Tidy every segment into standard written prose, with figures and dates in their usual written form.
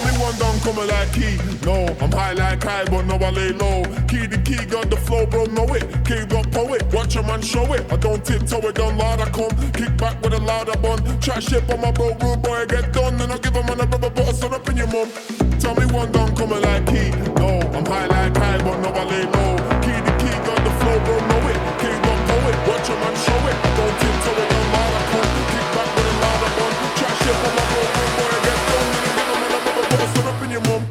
me one down, coming like key. No, I'm high like high, but no, I lay low. Key the key, got the flow, bro, know it. Key got poet, watch a man show it. I don't tiptoe it, don't loud, I come. Kick back with a louder bun. Chat shit on my bro, rude boy, I get done. And I give a man a rubber, but I son up in your mum. Tell me one down, coming like key. No, I'm high like high, but no, I lay low. Key the key, got the flow, bro, know it. Key got poet, watch a man show it. I don't tiptoe it, don't loud, I come. Kick back with a louder bun. Chat shit on my bro, rude boy, I get done. And I give a man a rubber, but I son up in your mum.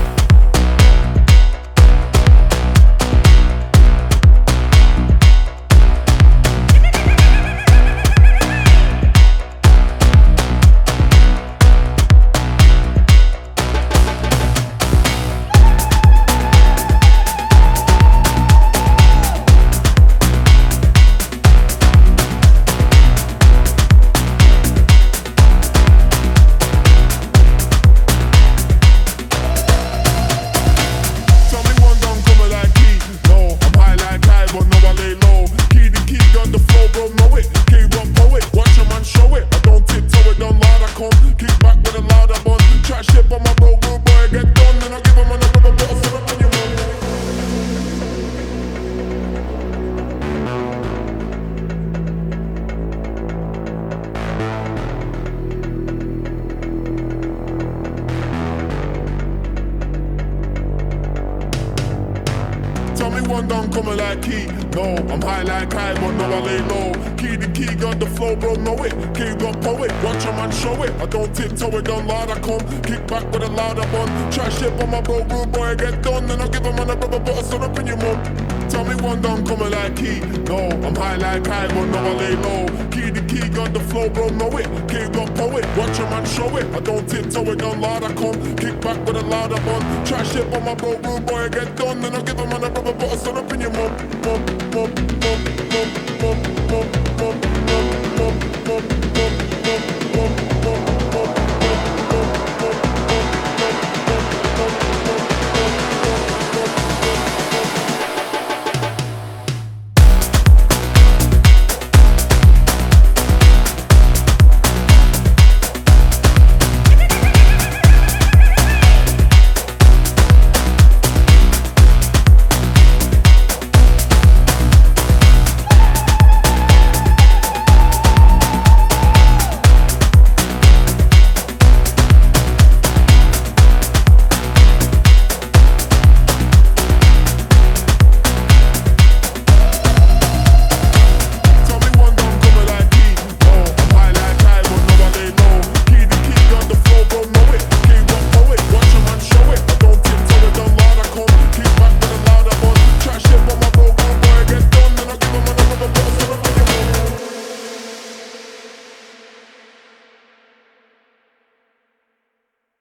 One down, coming like key. No, I'm high like high, but no, I lay low. Key the key, got the flow, bro, know it. Key got poet, watch a man show it. I don't tiptoe it, don't loud, I come. Kick back with a louder bun. Try shit on my bro, rude boy, I get done. And I give a man a rubber, but I son up in your mum. Tell me one down, coming like key. No, I'm high like high, but no, I lay low. Key the key, got the flow, bro, know it. Key got poet, watch a man show it. I don't tiptoe it, don't loud, I come. Kick back with a louder bun. Try shit on my bro, rude boy, I get done. And I give a man a rubber, but I son up in your mum.